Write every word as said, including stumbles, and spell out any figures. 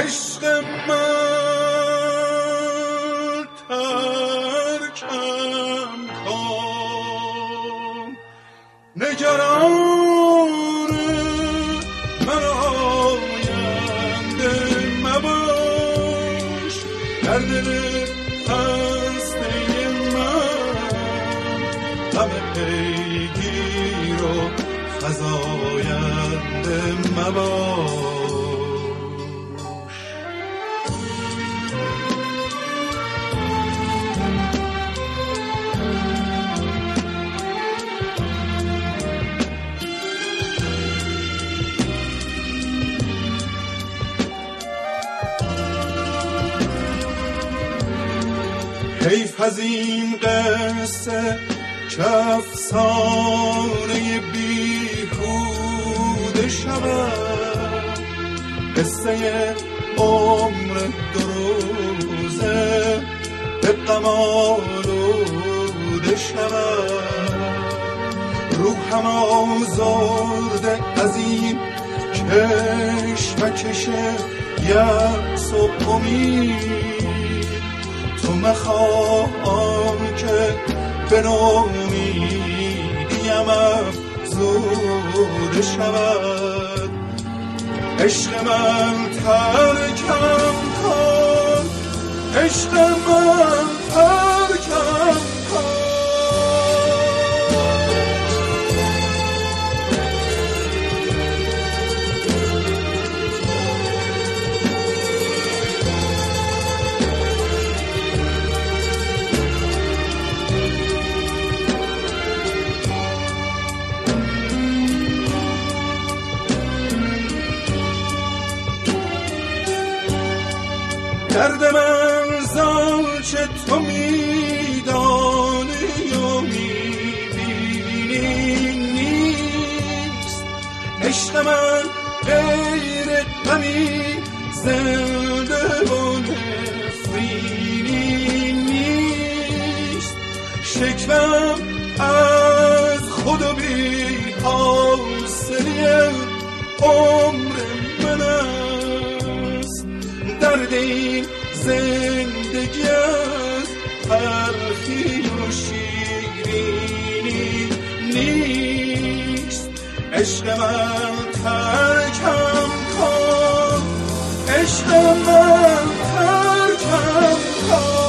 عشق من ترکم کن، نگران من آینده مباش، در دل خسته من غم پیگیر و فزاینده مباش. حیف از این قصه که افسانه بیهوده شود، قصه عمر دو روزه به غم آلوده شود. روحم آزرده از این کشمکش یأس و امید، تو مخواه که به نومیدیم افزوده شود. عشق من ترکم کن، عشق من ترکم کن. درد من زانچه تو میدانی و میبینی نیست، عشق من غیر غمی زنده و نفرینی نیست. شکوم از خود و بی حاصلی عمر من است، درد این زندگی از تلخی و شیرینی نیست. عشق من ترکم کن، عشق من ترکم کن.